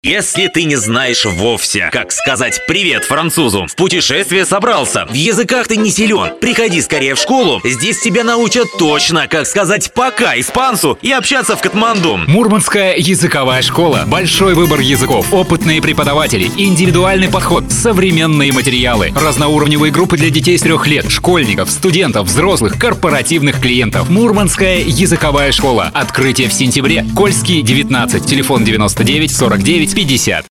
Если ты не знаешь вовсе, как сказать «привет» французу, в путешествие собрался, в языках ты не силен, приходи скорее в школу, здесь тебя научат точно, как сказать «пока» испанцу и общаться в Катманду. Мурманская языковая школа. Большой выбор языков, опытные преподаватели, индивидуальный подход, современные материалы, разноуровневые группы для детей с 3 лет, школьников, студентов, взрослых, корпоративных клиентов. Мурманская языковая школа. Открытие в сентябре. Кольский, 19, телефон 99 49 50.